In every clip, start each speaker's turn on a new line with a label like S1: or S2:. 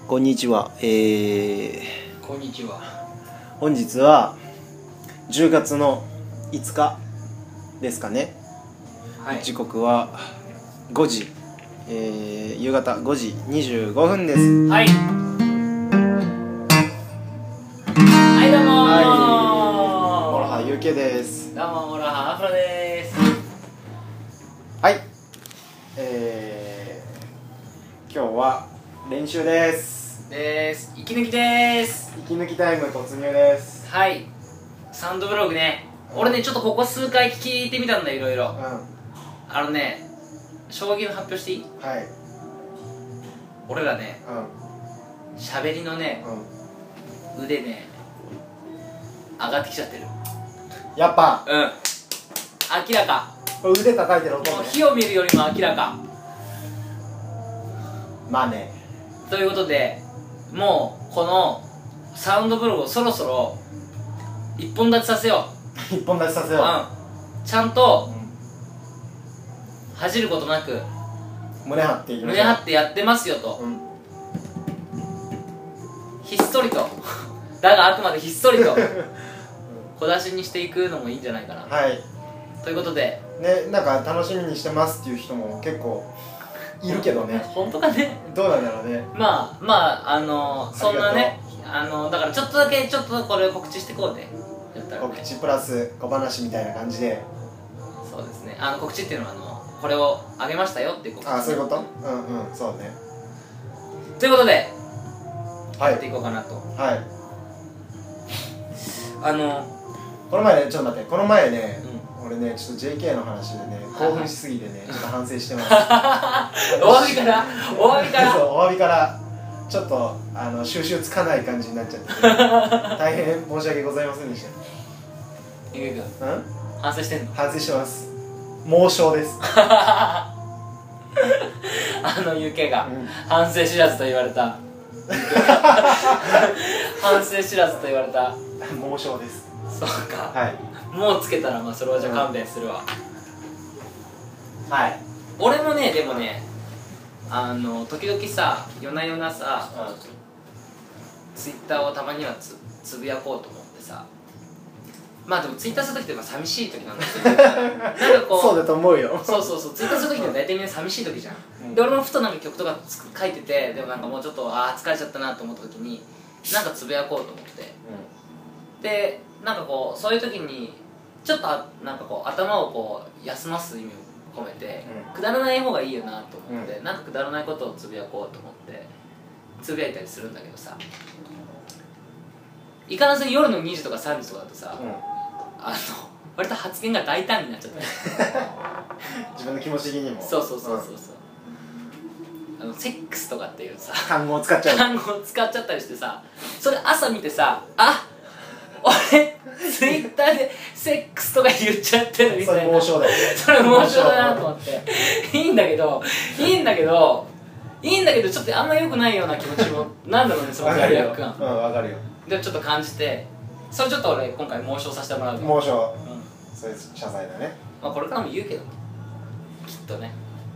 S1: こんにちは。
S2: こんにちは。
S1: 本日は10月の5日ですかね。
S2: はい。
S1: 時刻は5時、夕方5時25分です。
S2: はい。はい、どうもー。
S1: はい。モロハユウケです。
S2: どうも、モロハアフロです。
S1: はい。今日は練習です。
S2: 息抜きです。
S1: 息抜きタイム突入です。
S2: はい。サウンドブログね。俺ね、ちょっとここ数回聞いてみたんだよ、いろいろ。将棋の発表していい？
S1: はい。
S2: 俺らね、喋りのね、腕ね、上がってきちゃってる。
S1: やっぱ
S2: 明らか。
S1: 腕叩いてる音ね。
S2: もう火を見るよりも明らか。
S1: まあね。
S2: ということで、もうこのサウンドブログをそろそろ一本立ちさせよう。
S1: 一本立ちさせよう。
S2: ちゃんと恥じることなく
S1: 胸張っていきましょう。
S2: 胸張ってやってますよと、ひっそりとだがあくまでひっそりと小出しにしていくのもいいんじゃないかな。
S1: はい。
S2: ということで
S1: ね、なんか楽しみにしてますっていう人も結構いるけどね。
S2: 本当かね。
S1: どうなんだろうね。
S2: まあそんなね、だからちょっとだけこれを告知していこうね。やったらね、
S1: 告知プラス小話みたいな感じで。
S2: そうですね。告知っていうのはこれをあげましたよっていう告知。
S1: あ、そういうこと？そうね。
S2: ということで、
S1: はい、
S2: やっていこうかなと。
S1: はい。この前ね、ちょっと待って、この前ね、俺ね、ちょっと JK の話でね、興奮しすぎてね、ちょっと反省してます。
S2: お詫びからお詫びから
S1: そう、お詫びからちょっと収集つかない感じになっちゃって大変申し訳ございませんでした。
S2: ゆうくん、反省してんの？
S1: 反省してます。猛将です。
S2: ゆうけが反省知らずと言われた反省知らずと言われた
S1: 猛将です。
S2: そうか。
S1: はい。
S2: もうつけたらまあそれはじゃあ勘弁するわ。
S1: はい。
S2: 俺もね、でもね、時々さ、夜な夜なさ、ツイッターをたまにはつぶやこうと思ってさ、まあでもツイッターする時って寂しい時なんだけどなんかこう
S1: そうだと思うよ。
S2: そうツイッターする時って大体みんな寂しい時じゃん。で俺もふとなんか曲とか書いてて、でもなんかもうちょっと疲れちゃったなと思った時になんかつぶやこうと思って、でなんかこうそういう時にちょっとなんかこう頭をこう休ます意味を込めて、くだらない方がいいよなと思って、なんかくだらないことをつぶやこうと思ってつぶやいたりするんだけどさ、いかんせん夜の2時とか3時とかだとさ、割と発言が大胆になっちゃって
S1: 自分の気持ち的にも。
S2: そうセックスとかっていうさ
S1: 単語を使っちゃう。
S2: 単語を使っちゃったりしてさ、それ朝見てさ、俺ツイッターでセックスとか言っちゃってるみたいな。
S1: それ猛将だよ。
S2: それ猛将だなと思っていいんだけどちょっとあんま良くないような気持ちもなんだろうね、その罪悪感。
S1: わかるよ。
S2: でちょっと感じて、それちょっと俺今回猛将させてもらう。
S1: 猛将。そういう謝罪だね。
S2: まあこれからも言うけどきっとね。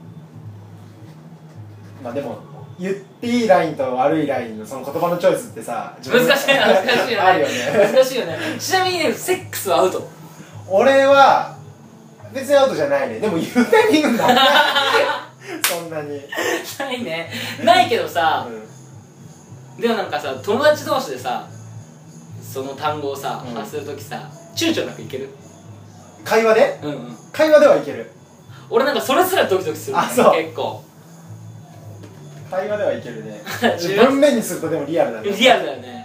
S1: まあでも言っていいラインと悪いラインのその言葉のチョイスってさ、
S2: 難しいよね
S1: あるよね。
S2: 難しいよね。ちなみにね、セックスはアウト？
S1: 俺は別にアウトじゃないね。でも言うタイミングなんだそんなに
S2: ないね。ないけどさ、でもなんかさ、友達同士でさその単語をさ発するときさ、躊躇なくいける？
S1: 会話で？会話ではいける。
S2: 俺なんかそれすらドキドキする。
S1: そう。
S2: 結構
S1: 会話ではいけるね。文面にするとでもリアルだね。
S2: リアルだよね。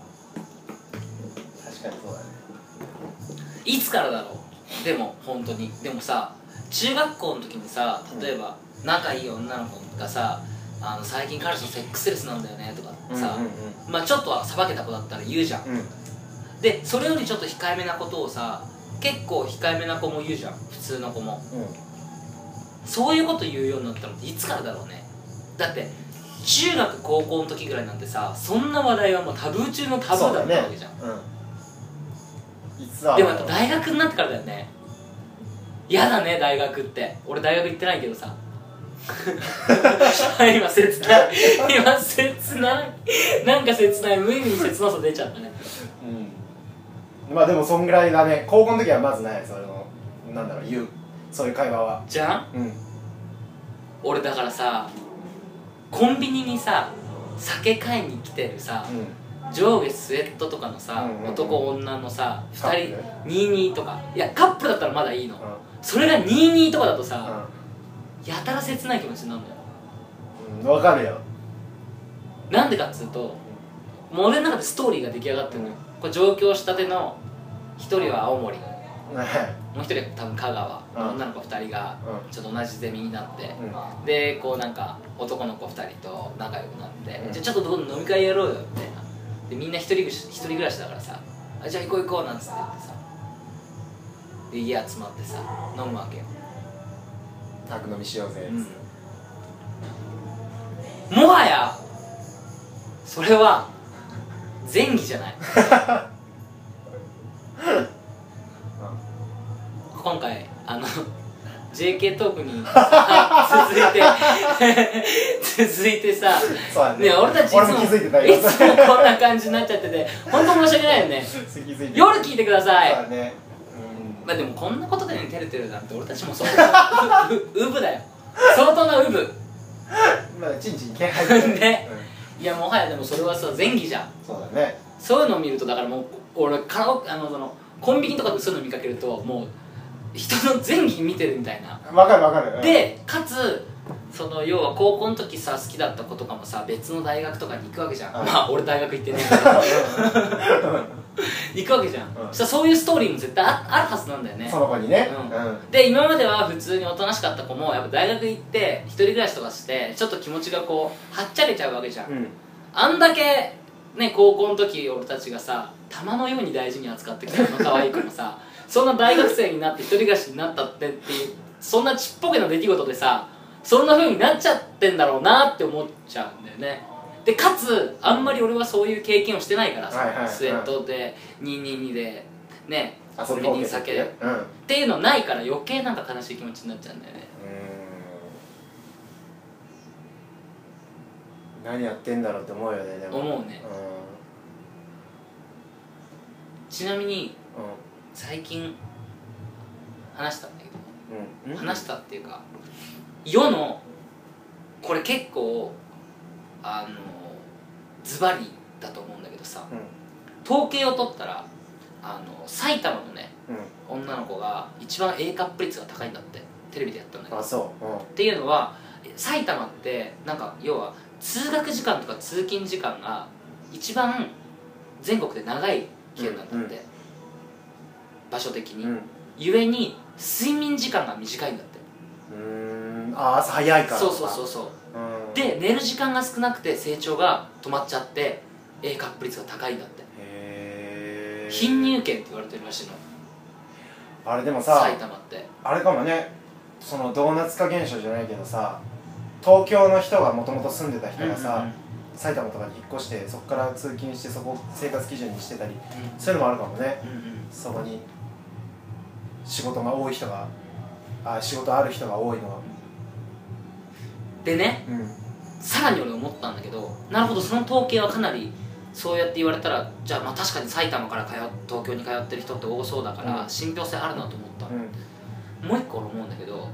S1: 確かにそうだね。
S2: いつからだろう。でも本当にでもさ、中学校の時にさ、例えば仲いい女の子がさ、最近彼氏とセックスレスなんだよねとかさ、まあちょっとはさばけた子だったら言うじゃん。でそれよりちょっと控えめなことをさ、結構控えめな子も言うじゃん、普通の子も。そういうこと言うようになったのっていつからだろうね。だって中学高校の時ぐらいなんてさ、そんな話題はもうタブー中のタブーだったわけじゃん。でもやっぱ大学になってからだよね。嫌だね大学って。俺大学行ってないけどさ今切ない今切ないなんか切ない無意味に切なさ出ちゃったね。
S1: うん、まあでもそんぐらいだね。高校の時はまずないそのなんだろうそういう会話は。
S2: じゃん、
S1: うん、
S2: 俺だからさコンビニにさ酒買いに来てるさ、上下スウェットとかのさ、男女のさ2人22とか、いやカップルだったらまだいいの、それが22とかだとさ、やたら切ない気持ちになるんだよ。
S1: わかるよ。
S2: なんでかっつうと、もう俺の中でストーリーが出来上がってるのよ。これ上京したての1人は青森、もう1人は多分香川の女の子2人がちょっと同じゼミになって、でこうなんか男の子2人と仲良くなって、じゃあちょっとどこで飲み会やろうよみたいな。でみんな一人暮らしだからさ、じゃあ行こう行こうなんつって言ってさ、で家集まってさ飲むわけよ。
S1: 宅飲みしようぜ、
S2: もはやそれは前儀じゃない今回JK トークに続いてさ、ね、俺たちいつもこんな感じになっちゃってて本当申し訳ないよね。夜聞いてください。まあでもこんなことでね照れてるなんて俺たちもそうウブだよ、相当なウブ
S1: まだチンチン気配入ってる
S2: ね。いやもはやでもそれはさ前儀じゃん。
S1: そうだね。
S2: そういうのを見るとだからもう俺コンビニとかでそういうの見かけるともう人の前儀見てるみたいな。
S1: わかるわかる。
S2: でかつその要は高校の時さ好きだった子とかもさ別の大学とかに行くわけじゃん。まあ俺大学行ってねえけど行くわけじゃん。そしたらそういうストーリーも絶対あるはずなんだよね、
S1: その子にね。
S2: で今までは普通におとなしかった子もやっぱ大学行って一人暮らしとかしてちょっと気持ちがこうはっちゃけちゃうわけじゃん、あんだけね高校の時俺たちがさ玉のように大事に扱ってきたあの可愛い子もさそんな大学生になって一人暮らしになったっていうそんなちっぽけな出来事でさそんな風になっちゃってんだろうなって思っちゃうんだよね。でかつあんまり俺はそういう経験をしてないからさ、スウェットで222でねコンビニ酒で、っていうのないから余計なんか悲しい気持ちになっちゃうんだよね。
S1: 何やってんだろうって思うよね。でも
S2: 思うね。ちなみに最近話したんだけど、話したっていうか世のこれ結構ズバリだと思うんだけどさ、統計を取ったら埼玉のね、女の子が一番 A カップ率が高いんだって。テレビでやったんだけど。っていうのは埼玉ってなんか要は通学時間とか通勤時間が一番全国で長い県なんだって、場所的に、ゆえに睡眠時間が短いんだって。
S1: 朝早いから。
S2: そうで寝る時間が少なくて成長が止まっちゃって A カップ率が高いんだって。貧乳県って言われてるらしいの。
S1: あれでもさ
S2: 埼玉って
S1: あれかもね、そのドーナツ化現象じゃないけどさ、東京の人がもともと住んでた人がさ、埼玉とかに引っ越してそこから通勤してそこを生活基準にしてたり、そういうのもあるかもね。そこに仕事が多い人が仕事ある人が多いのは。
S2: でね、さらに俺思ったんだけど、なるほどその統計はかなりそうやって言われたらじゃあまあ確かに埼玉から東京に通ってる人って多そうだから信憑性あるなと思った、もう一個俺思うんだけど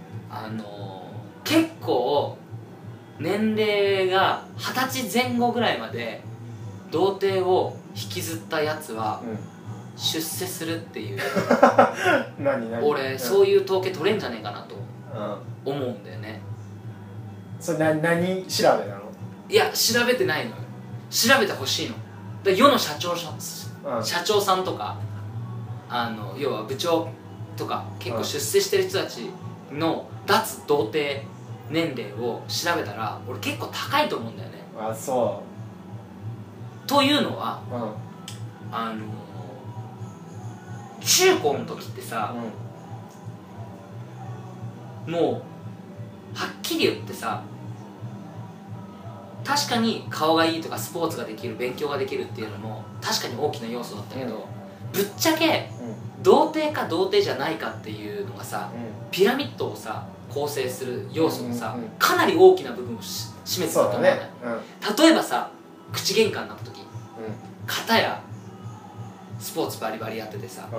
S2: 結構年齢が20歳前後ぐらいまで童貞を引きずったやつは出世するっていう俺そういう統計取れんじゃねえかなと思うんだよね。
S1: それ何調べなの？
S2: いや調べてないのよ。調べてほしいの。で世の社長さんとか要は部長とか結構出世してる人たちの脱童貞年齢を調べたら俺結構高いと思うんだよね。
S1: あ、そう。
S2: というのは、中高の時ってさ、もうはっきり言ってさ、確かに顔がいいとかスポーツができる勉強ができるっていうのも確かに大きな要素だったけど、ぶっちゃけ童貞か童貞じゃないかっていうのがさ、ピラミッドをさ構成する要素がさ、
S1: うんうんうん
S2: かなり大きな部分を占めてたと思うね。例えばさ、口喧嘩になった時、片やスポーツバリバリやっててさ、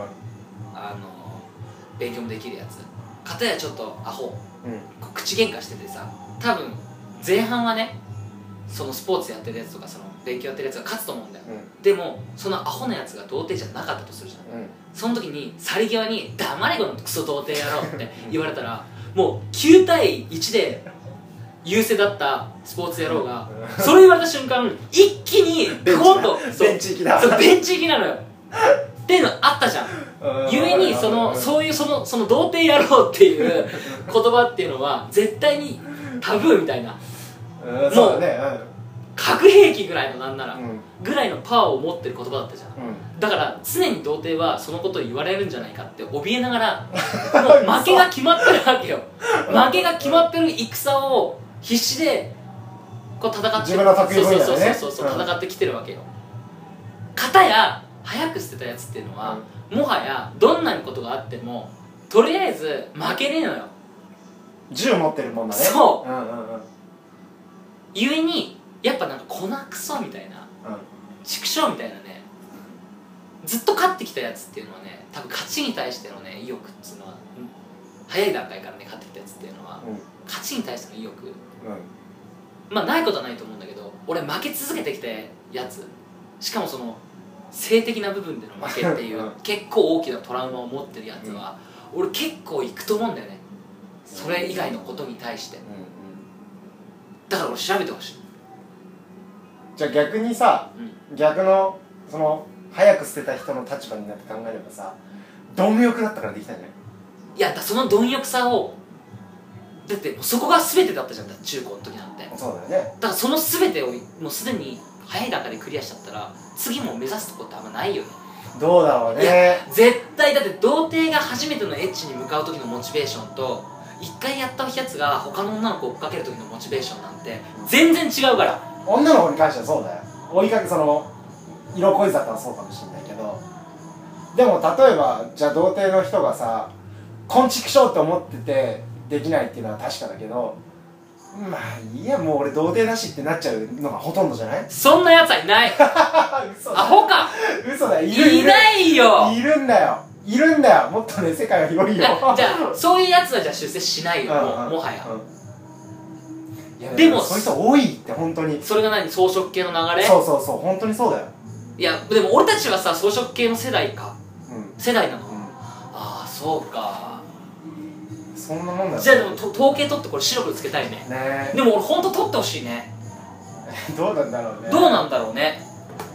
S2: 勉強もできるやつ、片やちょっとアホ、口喧嘩しててさ、多分前半はね、そのスポーツやってるやつとかその勉強やってるやつが勝つと思うんだよ、でもそのアホなやつが童貞じゃなかったとするじゃん、その時に去り際に「黙れこのクソ童貞やろ」って言われたら、もう9対1で優勢だったスポーツ野郎がそれ言われた瞬間、一気に今度
S1: ベンチ行きだ、
S2: ベンチ行きなのよっていうのあったじゃん。ゆえにそういうその童貞野郎っていう言葉っていうのは絶対にタブーみたいな、
S1: そうだね、
S2: 核兵器ぐらいのなんなら、ぐらいのパワーを持ってる言葉だったじゃん、だから常に童貞はそのことを言われるんじゃないかって怯えながらもう負けが決まってるわけよ負けが決まってる戦を必死でこう戦って
S1: 自分の得意分野でね
S2: そう戦ってきてるわけよ。片や早く捨てたやつっていうのは、もはやどんなにことがあってもとりあえず負けねえのよ。
S1: 銃持ってるもんだね。
S2: そうゆえにやっぱなんか粉クソみたいな、畜生みたいなね、ずっと勝ってきたやつっていうのはね、多分勝ちに対してのね意欲っていうのは、早い段階からね勝ってきたやつっていうのは、勝ちに対しての意欲、まあないことはないと思うんだけど、俺負け続けてきたやつ、しかもその性的な部分での負けっていう結構大きなトラウマを持ってるやつは、俺結構いくと思うんだよね、それ以外のことに対して。だから俺調べてほしい。
S1: じゃあ逆にさ、逆のその早く捨てた人の立場になって考えればさ、貪欲だったからできたんじゃない？
S2: いや、その貪欲さを、だってそこが全てだったじゃん、中高の時なんて。
S1: そうだよね。
S2: だからその全てをもうすでに早い段階でクリアしちゃったら、次も目指すとこってあんまないよね。
S1: どうだろうね。
S2: 絶対だって童貞が初めてのエッチに向かう時のモチベーションと、一回やったやつが他の女の子を追っかける時のモチベーションなんて全然違うから。
S1: 女の子に関してはそうだよ。追いかけ、その色恋沙汰はそうかもしれないけど、でも例えばじゃあ童貞の人がさ、こんちくしょうって思っててできないっていうのは確かだけど、まあいいや、もう俺童貞だしってなっちゃうのがほとんどじゃない？
S2: そんなやつはいない
S1: 嘘だ、
S2: アホか。
S1: 嘘だ、
S2: いないよ。
S1: いるんだよ、いるんだよ、もっとね世界は広いよ。
S2: じゃあそういうやつはじゃあ出世しないよ、もはや。でも
S1: そういう人多いって、本当に。
S2: それが何、草食系の流れ？
S1: そうそうそう、本当にそうだよ。
S2: いやでも俺たちはさ、草食系の世代か、世代なの。ああそうか、
S1: そんなもんだよ。
S2: じゃあでも統計取ってこれ白黒つけたいね。でも俺ほんと取ってほしいね。
S1: どうなんだろうね。
S2: どうなんだろうね。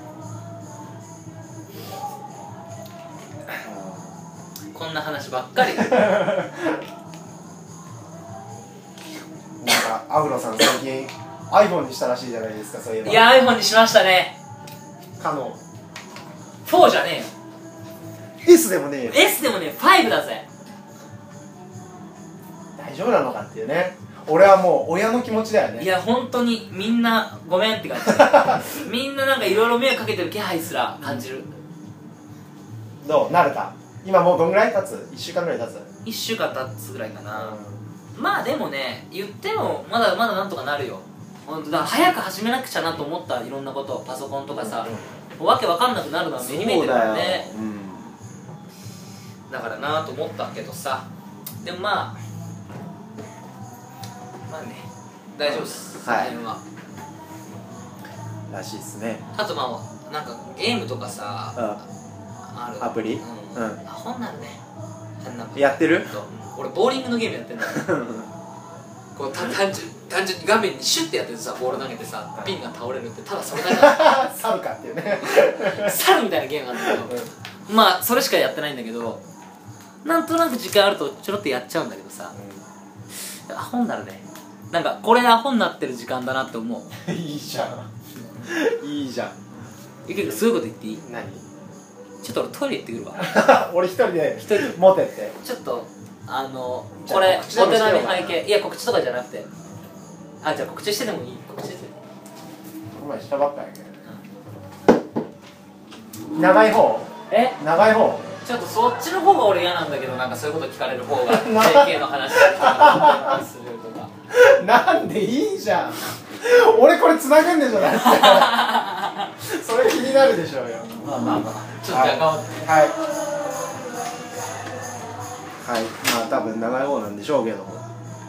S2: こんな話ばっかりなんか
S1: アフロさん最近 iPhone にしたらしいじゃないですか、そういえば。
S2: いや iPhone にしましたね。
S1: かの
S2: 4じゃね
S1: えよ。S でもねえよ。
S2: S でもね5だぜ。
S1: 大丈夫なのかっていうね。俺はもう親の気持ちだよね。
S2: いや本当にみんなごめんって感じみんななんかいろいろ迷惑かけてる気配すら感じる。
S1: どう慣れた？今もうどんぐらい経つ？1週間ぐらい経つ
S2: ？1週間経つぐらいかな。まあでもね、言ってもまだまだなんとかなるよ。本当だから早く始めなくちゃなと思った。いろんなこと、パソコンとかさ、わけわかんなくなるのは目に見えてるからね。だからなと思ったけどさ、でもまあね、大丈夫です、その辺は。
S1: らしいっすね。
S2: あとまあなんかゲームとかさ、ある
S1: アプリ、
S2: アホになるね。
S1: やってる？
S2: 俺ボーリングのゲームやってんだよこう単純に画面にシュッてやってさ、ボール投げてさ、ピンが倒れるって、ただそれだけ
S1: サルかっていうね
S2: サルみたいなゲームなんだけど、まあそれしかやってないんだけど、なんとなく時間あるとちょろっとやっちゃうんだけどさ、アホになるね。なんかこれアホになってる時間だなって思う
S1: いいじゃんいいじゃん。
S2: 結構そういうこと言っていい？
S1: 何？
S2: ちょっと俺トイレ行ってくるわ
S1: 俺一人で持てって。
S2: ちょっとこれお手並み拝見。いや告知とかじゃなくて、あ、じゃあ告知してでもいい？告知して
S1: お前したばっかやけど。長い方？長い方？
S2: ちょっとそっちの方が俺嫌なんだけど、なんかそういうこと聞かれる方が JK の話とかするとか
S1: なんでいいじゃん。俺これ繋ぐんでしょだってそれ気になるでしょうよ。
S2: まあまあまあちょっと頑張って、
S1: はいはい、まあ多分長い方なんでしょうけども、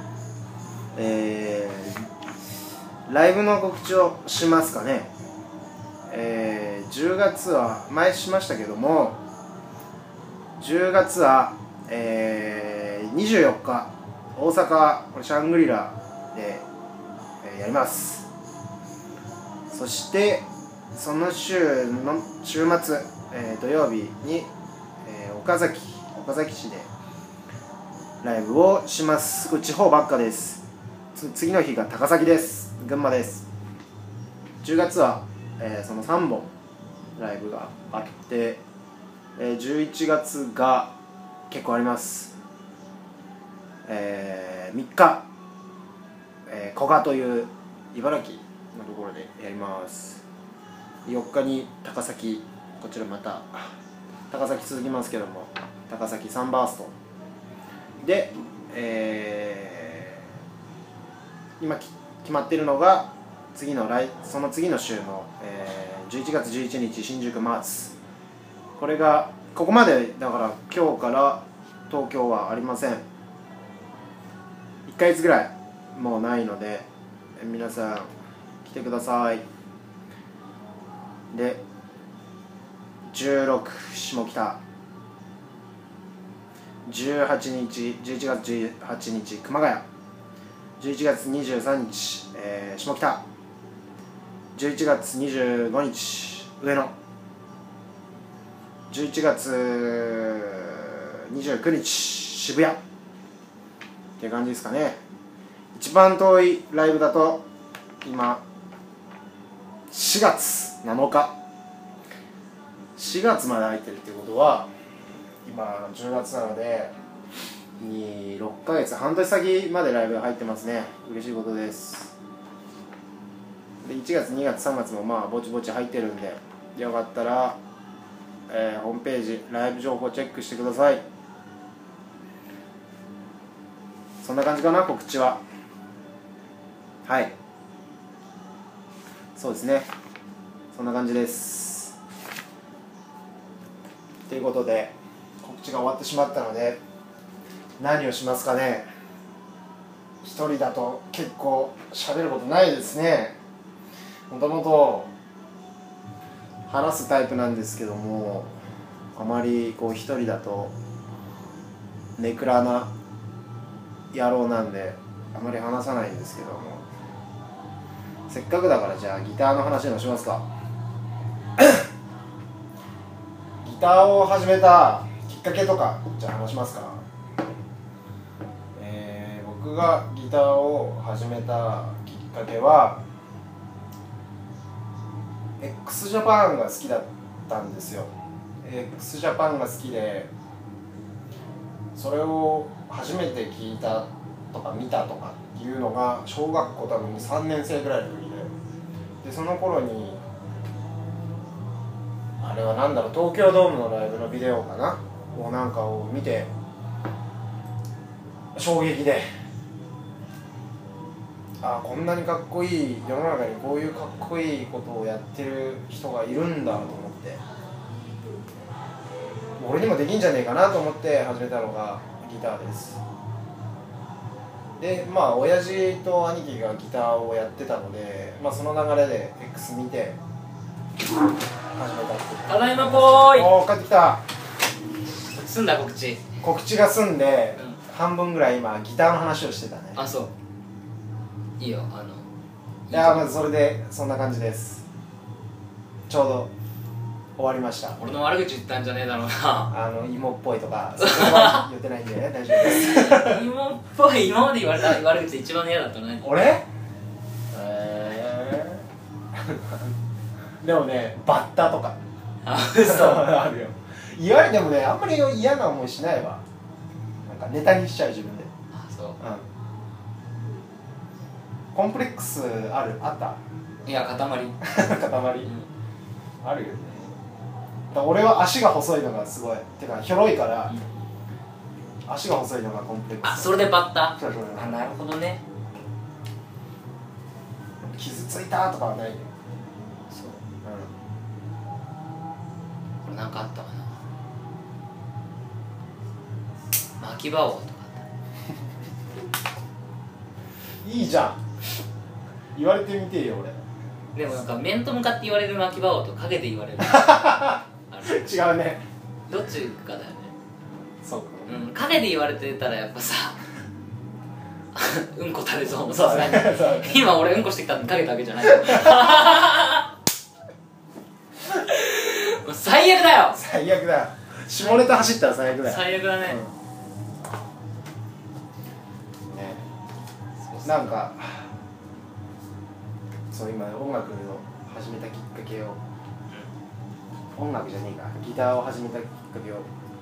S1: ライブの告知をしますかね。10月は前しましたけども、10月は、24日大阪これシャングリラで、やります。そしてその週の週末、土曜日に、岡崎市でライブをします。これ地方ばっかです。次の日が高崎です。群馬です。10月は、その3本ライブがあって、11月が結構あります。3日、古賀という茨城のところでやります。4日に高崎、こちらまた高崎続きますけども、高崎サンバーストで、今決まっているのがその次の週の、11月11日新宿マーツ。これがここまでだから今日から東京はありません。1ヶ月ぐらいもうないので、皆さん来てください。で16下北、18日11月18日熊谷、11月23日、下北、11月25日上野、11月29日渋谷って感じですかね。一番遠いライブだと今4月7日、4月まで空いてるってことは今10月なので6ヶ月、半年先までライブが入ってますね。嬉しいことです。で1月2月3月もまあぼちぼち入ってるんで、よかったら、ホームページライブ情報チェックしてください。そんな感じかな、告知は。はい、そうですね、そんな感じです。ということで告知が終わってしまったので、何をしますかね。一人だと結構喋ることないですね。もともと話すタイプなんですけども、あまりこう一人だとネクラな野郎なんであまり話さないんですけども、せっかくだからじゃあギターの話でもしますかギターを始めたきっかけとかじゃあ話しますか。僕がギターを始めたきっかけは x ジャパンが好きだったんですよ。 x ジャパンが好きで、それを初めて聞いたとか見たとかっていうのが小学校多分3年生ぐらいの時で、その頃にあれはなんだろう、東京ドームのライブのビデオかななんかを見て衝撃で、こんなにかっこいい世の中にこういうかっこいいことをやってる人がいるんだと思って、俺にもできんじゃねえかなと思って始めたのがギターです。でまあ親父と兄貴がギターをやってたので、その流れで X 見て始めたっていう。
S2: ただいまぽーい。
S1: おー、帰ってきた。
S2: 済んだ告知
S1: が済んで、半分ぐらい今ギターの話をしてたね。
S2: あ、そういいよ。
S1: いやまずそれでそんな感じです。ちょうど終わりました。
S2: 俺の悪口言ったんじゃねえだろうな。
S1: 芋っぽいとかそれは言ってないんでね大丈夫です
S2: 芋っぽい、今まで言われた悪口で一番嫌だったのね。
S1: 俺でもね、バッタとか
S2: 嘘
S1: あるよ。言われてもね、あんまり嫌な思いしないわ。なんかネタにしちゃう自分で。
S2: そう、
S1: コンプレックスあった
S2: いや塊
S1: 塊、あるよね。 だ俺は足が細いのがすごいてかひょろいから、足が細いのがコンプレックス。
S2: あ、それでバッタ。
S1: そう
S2: あ、なるほどね。
S1: 傷ついたとかはないよ。
S2: そう、これなんかあったかな。巻き場王とか
S1: いいじゃん言われてみてよ俺。
S2: でもなんか面と向かって言われる巻き場王と陰で言われるある
S1: 違うね。
S2: どっちかだよね。
S1: そうか。
S2: うん、陰で言われてたらやっぱさうんこ垂れそうもさすがに今俺うんこしてきたって陰だけじゃないもう最悪だよ。
S1: 最悪だよ。下ネタ走ったら最悪だよ。
S2: 最悪だね、
S1: ね、なんかそう今音楽を始めたきっかけを、音楽じゃねえか、ギターを始めたきっかけを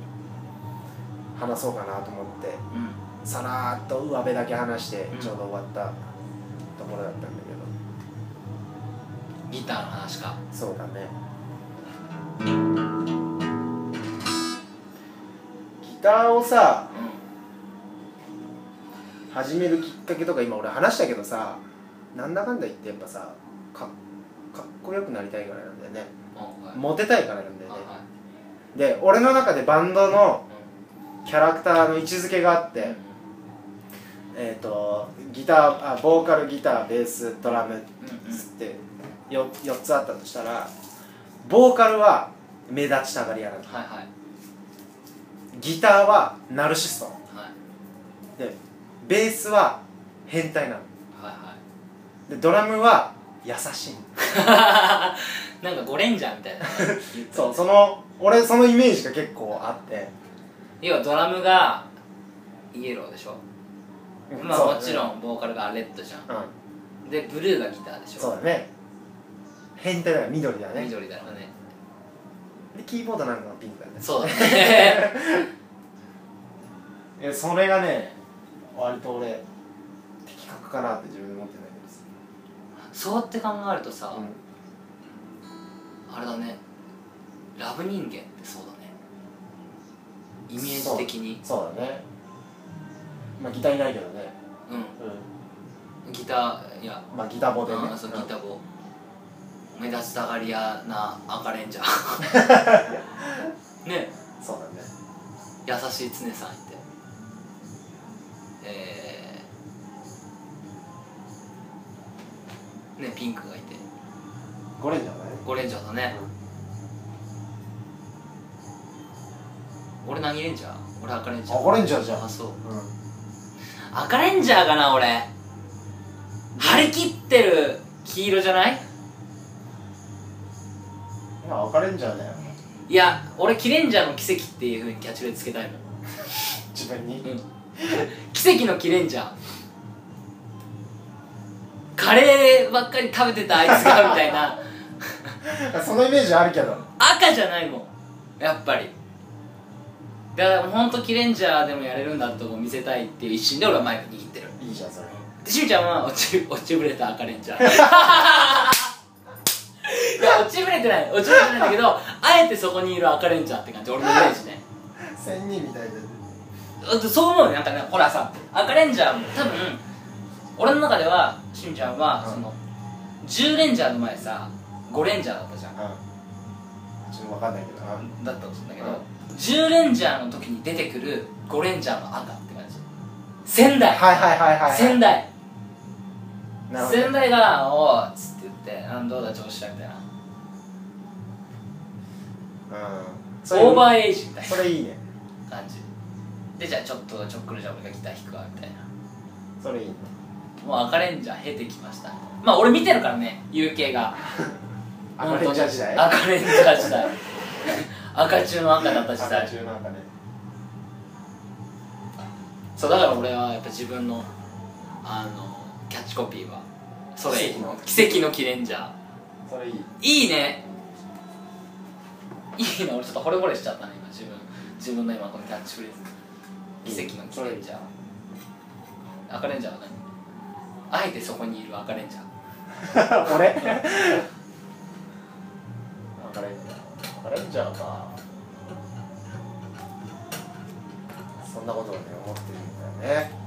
S1: 話そうかなと思って、さらーっと上辺だけ話してちょうど終わったところだったんだけど、
S2: ギターの話か。
S1: そうだね。ギターをさ、始めるきっかけとか今俺話したけどさ、なんだかんだ言ってやっぱさ、かっこよくなりたいからなんだよね、モテたいからなんだよね。で俺の中でバンドのキャラクターの位置づけがあって、ギター、ボーカル、ギター、ベース、ドラムつって 4つあったとしたら、ボーカルは目立ちたがり屋なの、ギターはナルシスト、でベースは変態なの、でドラムは優しい
S2: なんかゴレンジャーみたいな
S1: そう、俺そのイメージが結構あって、
S2: 要はドラムがイエローでしょ、まあもちろんボーカルがレッドじゃん、でブルーがギターでしょ。
S1: そうだね、変態だから緑だね、
S2: 緑だよね。
S1: でキーボードなんかがピンクだね。
S2: そうだね
S1: それがね割と俺的確かなって自分で思ってないけどさ。
S2: そうやって考えるとさ、あれだね、ラブ人間ってそうだね、イメージ的に。
S1: そうだね。まあギターいないけどね。
S2: ギター、いや
S1: まあギターボでね。
S2: そう、ギターボ、目立ちたがり屋な赤レンジャーね。
S1: そうだね。
S2: 優しい常さんいて、ね、ピンクがいて、
S1: ゴレンジャーだね。
S2: ゴレンジャーだね、俺何レンジャー？俺赤レンジャー。
S1: ゴレンジャーじゃん。
S2: あ、そう、赤レンジャーかな俺。張り切ってる黄色じゃない？
S1: 今赤レンジャーだよ。
S2: いや、俺キレンジャーの奇跡っていう風にキャッチフレーズつけたいもん
S1: 自分に。
S2: 奇跡のキレンジャー。カレーばっかり食べてたあいつがみたいな
S1: そのイメージあるけど
S2: 赤じゃないもんやっぱり。だからほんとキレンジャーでもやれるんだってとこ見せたいっていう一心で俺はマイク握ってる。
S1: いいじゃんそれ。
S2: でしみちゃんは落ちぶれた赤レンジャーいや落ちぶれてないんだけど、あえてそこにいる赤レンジャーって感じ、俺のイメージね。
S1: 仙人みたいで。
S2: そう思うよ。なんかね、ほらさ、赤レンジャーも多分俺の中ではしみちゃんは、その10レンジャーの前さ5レンジャーだったじゃん、
S1: ちょっと分かんないけど
S2: だったと思うんだけど、10レンジャーの時に出てくる5レンジャーの赤って感じ。仙台、仙台、仙台が「おーっ」つって言って「どうだ調子だ」みたいな、オーバーエイジみたいな
S1: それいいね
S2: 感じで、じゃあちょっとちょっくるじゃ俺がギター弾くわみたいな。
S1: それいいね。
S2: もう赤レンジャー経てきました。まあ俺見てるからね、UK が
S1: 赤レンジャー時代、
S2: 赤レンジャー時代赤中の赤だった時代。
S1: 赤中の赤ね。
S2: そうだから俺はやっぱ自分のキャッチコピーはそれ、奇跡のキレンジャー。
S1: それいい。
S2: いいね、いいね。俺ちょっと惚れ惚れしちゃったね今、自分の今このキャッチフレーズ、奇跡のキレンジャー。赤レンジャーは何？あえてそこにいる赤レンジャー
S1: 俺赤レンジャーちゃうか。そんなことをね思ってるんだよね。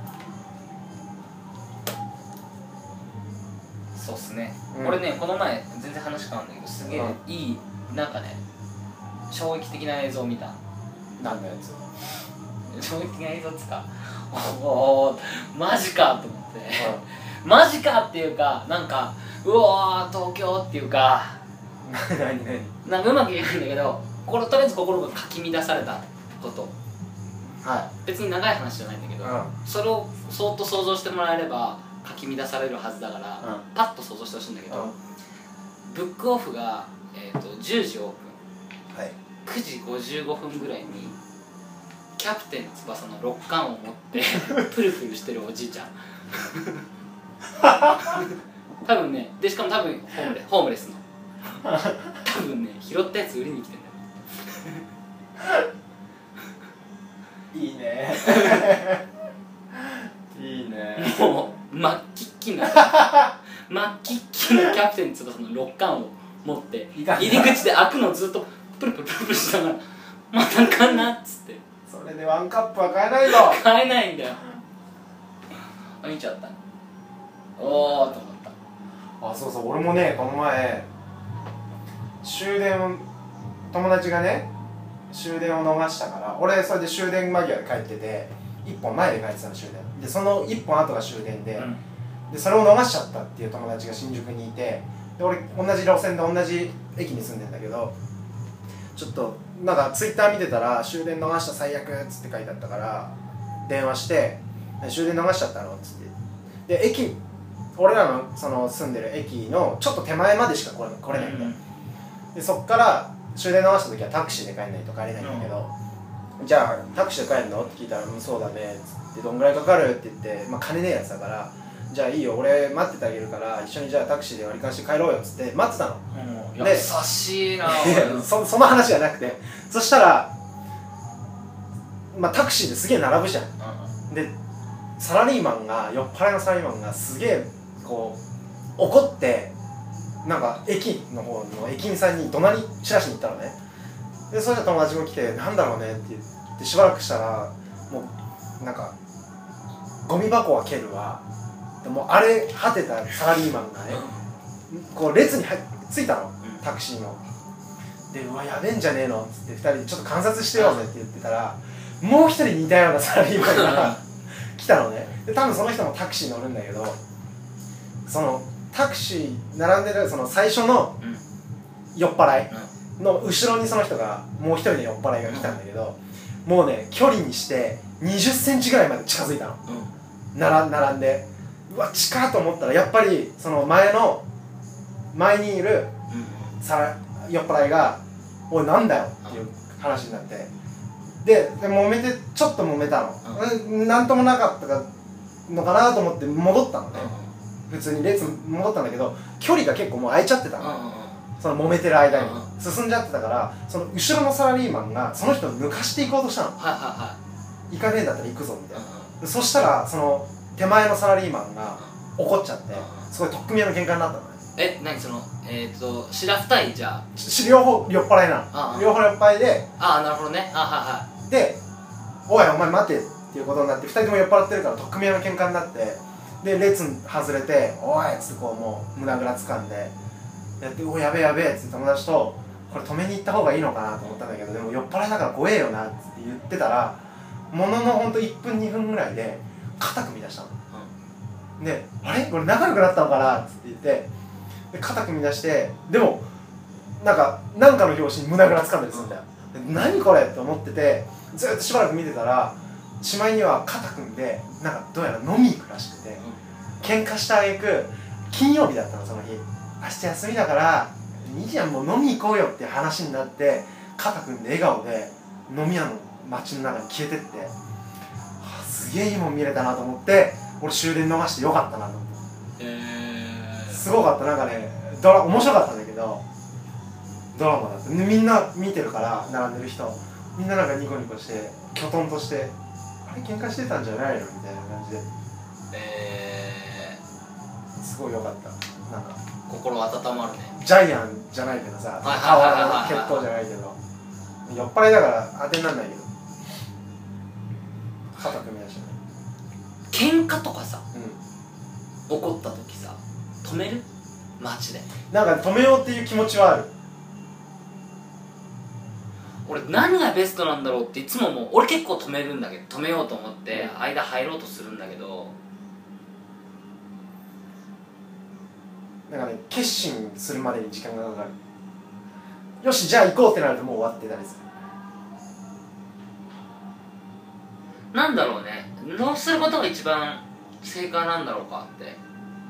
S2: そうっすね、
S1: うん、
S2: 俺ねこの前全然話変わるんだけどすげえいいなんかね衝撃的な映像を見た。
S1: 何のやつ？
S2: 衝撃的な映像っつうかおおマジかと思って、マジかっていうかなんかうわー東京っていうかなんかうまく言えないんだけどとりあえず心がかき乱されたこと、
S1: は
S2: 別に長い話じゃないんだけど、それをそっと想像してもらえればかき乱されるはずだから、パッと想像してほしいんだけど、ブックオフが、10時オープン、
S1: はい、
S2: 9時55分ぐらいにキャプテン翼の6巻を持ってプルプルしてるおじいちゃん多分ね、でしかも多分ホームレスの多分ね拾ったやつ売りに来てんだよ
S1: いいねいいね。
S2: もう真っ黄っきのキャプテン翼の6巻を持って入り口で開くのをずっとプルプルプルプルしながらまたかんなっつって、
S1: それでワンカップは買えないぞ。
S2: 買えないんだよ。見ちゃった。おーと思った。
S1: あ、そうそう、俺もねこの前終電を友達がね終電を逃したから、俺それで終電間際で帰ってて1本前で帰ってたの終電で、その1本後が終電で、でそれを逃しちゃったっていう友達が新宿にいて、で俺同じ路線で同じ駅に住んでんだけど、ちょっとなんかツイッター見てたら終電逃した最悪っつって書いてあったから電話して終電逃しちゃったのっつって、で俺らのその住んでる駅のちょっと手前までしか来れないんだよ。でそっから終電逃した時はタクシーで帰んないと帰れないんだけど、じゃあタクシーで帰るのって聞いたら「うんそうだね」っつって「どんぐらいかかる?」って言って、まあ金ねえやつだから「じゃあいいよ俺待っててあげるから一緒にじゃあタクシーで割り勘して帰ろうよ」っつって待ってたの。
S2: 優しいな
S1: その話じゃなくて、そしたらまあタクシーですげえ並ぶじゃん。でサラリーマンが酔っ払いのサラリーマンがすげえこう怒ってなんか駅の方の駅員さんに怒鳴り散らしに行ったのね。でそれじゃ友達も来て「なんだろうね」って言ってしばらくしたらもうなんか「ゴミ箱は蹴るわ」でもう荒れ果てたサラリーマンがねこう列に着いたのタクシーの。で「うわやべえんじゃねえの」っつって2人で「ちょっと観察してよね」って言ってたらもう一人似たようなサラリーマンが来たのね。で多分その人もタクシー乗るんだけど、そのタクシー並んでるその最初の酔っ払いの後ろにその人がもう一人の酔っ払いが来たんだけど、もうね距離にして20センチぐらいまで近づいたの、並んで、うわ近っと思ったらやっぱりその前にいる酔っ払いが「おいなんだよ」っていう話になって、でちょっと揉めたの、なんともなかったのかなと思って戻ったのね、普通に列戻ったんだけど距離が結構もう空いちゃってたの、その揉めてる間に進んじゃってたから、その後ろのサラリーマンがその人を抜かしていこうとしたの。行かねえんだったら行くぞみたいな。そしたらその手前のサラリーマンが怒っちゃってすごい取っ組み合いの喧嘩になったのね。
S2: 何そのシラフ対じゃあ
S1: 両方酔っ払いなの、両方酔っ払いで、
S2: なるほどね、
S1: で「おいお前待て」っていうことになって2人とも酔っ払ってるから取っ組み合いの喧嘩になって、で列外れて「おい」っつってこうもう胸ぐら掴んでやって「おやべえやべえ」っつって友達とこれ止めに行った方がいいのかなと思ったんだけど、でも酔っ払いだから怖えよなっつって言ってたらもののほんと1分2分ぐらいで肩組み出したの、で「あれこれ仲良くなったのかな」っつって言って、で肩組み出して、でもなんかの拍子に胸ぐら掴んだりするんだよ、何これって思っててずっとしばらく見てたらしまいには肩組んでなんかどうやら飲み行くらしくて、喧嘩した挙句金曜日だったのその日、明日休みだからいいじゃんもう飲み行こうよって話になって肩組んで笑顔で飲み屋の街の中に消えてって、すげえいいもん見れたなと思って俺終電逃してよかったなと思って、すごかった。なんかね面白かったんだけどドラマだった。みんな見てるから並んでる人みんななんかニコニコしてきょとんとしてあれ喧嘩してたんじゃないのみたいな感じで、すごいよかった。なんか
S2: 心温まるね。
S1: ジャイアンじゃないけどさ、顔の血統じゃないけど、酔っ払いだから当てになんないけど肩組み出してね。
S2: 喧嘩とかさ、怒った時さ止める？街で
S1: なんか止めようっていう気持ちはある。
S2: 俺何がベストなんだろうっていつも思う。俺結構止めるんだけど、止めようと思って間入ろうとするんだけど、
S1: なんかね、決心するまでに時間がかかる。よしじゃあ行こうってなるともう終わってたりする。
S2: なんだろうね、どうすることが一番正解なんだろうかって。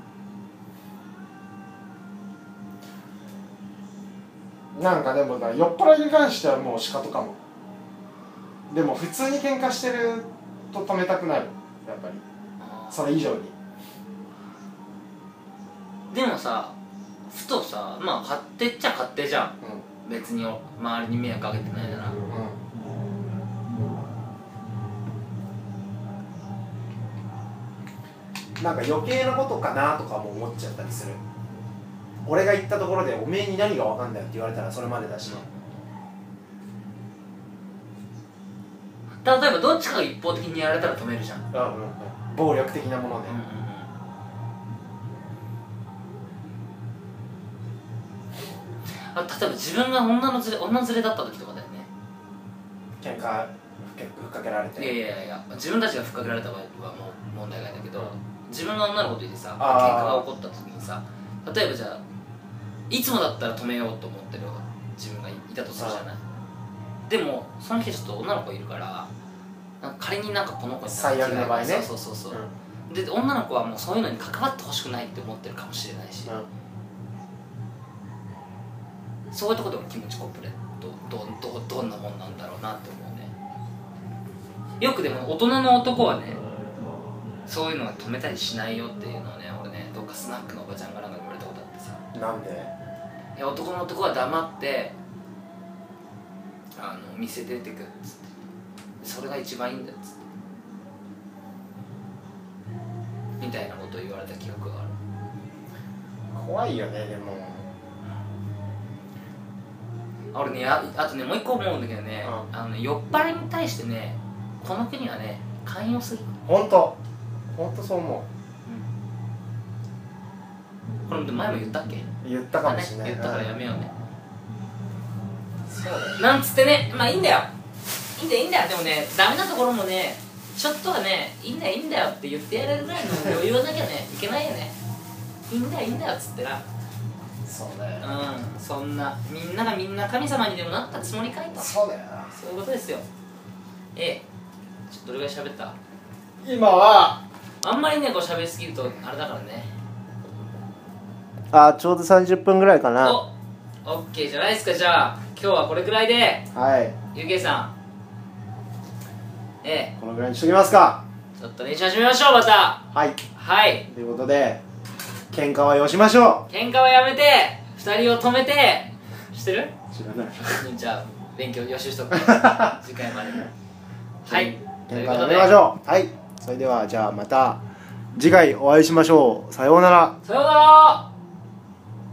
S1: なんかでも酔っ払いに関してはもう仕方かも。でも普通に喧嘩してると止めたくなる、やっぱりそれ以上に。
S2: でもさ、ふとさ、まあ勝手っちゃ勝手じゃん、別に周りに迷惑かけてないなら、
S1: なんか余計なことかなとかも思っちゃったりする。俺が言ったところでおめえに何が分かんだよって言われたらそれまでだしね。
S2: 例えばどっちかが一方的にやられたら止めるじゃん。
S1: 暴力的なもので、
S2: 例えば自分が女連れだった時とかだよね。
S1: 喧嘩ふっかけられて、
S2: いや自分たちがふっかけられた場合はもう問題外だけど、自分が女の子といてさ、喧嘩が起こった時にさ、例えばじゃあいつもだったら止めようと思ってる自分がいたとするじゃない。でもその日ちょっと女の子いるから、なんか仮になんかこの子に
S1: 最悪の場合ね。
S2: そう、で女の子はもうそういうのに関わってほしくないって思ってるかもしれないし、そういうところでも気持ちコンプレどんなもんなんだろうなって思うね。よくでも大人の男はね、そういうのが止めたりしないよっていうのをね、俺ね、どっかスナックのおばちゃんがなんか言われたことあってさ。
S1: なんで？
S2: いや、男の男は黙って店出てくっつって、それが一番いいんだっつってみたいなことを言われた記憶がある。
S1: 怖いよね。でも
S2: 俺ね、あとね、もう一個思うんだけどね、酔っ払いに対してね、この国はね、寛容すぎる。ほんとそう思う。これ前も言ったっけ？
S1: 言ったかもしれない。
S2: 言ったからやめようね。
S1: そうだよ。
S2: なんつってね、まあいいんだよ。いいんだよ。でもね、ダメなところもね、ちょっとはね、いいんだよって言ってやれるぐらいの余裕はなきゃね、いけないよね。いいんだよっつってな。
S1: そうだよ。
S2: そんな、みんながみんな神様にでもなったつもりかいと。
S1: そうだよな。
S2: そういうことですよ。ちょっとどれぐらい喋った？
S1: 今は
S2: あんまりね、こう喋りすぎるとあれだからね。
S1: ちょうど30分ぐらいかな。
S2: オッケーじゃないですか。じゃあ今日はこれぐらいで、
S1: はい、
S2: ゆうけいさん、
S1: このぐらいにしときますか。
S2: ちょっと練習始めましょう。また
S1: はいということで、喧嘩はよしましょう。
S2: 喧嘩はやめて2人を止めて。知ってる？
S1: 知らない。
S2: じゃあ勉強予習しとく。次回まで。はい、
S1: 喧嘩やめましょう。はい、それではじゃあまた次回お会いしましょう。さようなら。
S2: さようなら。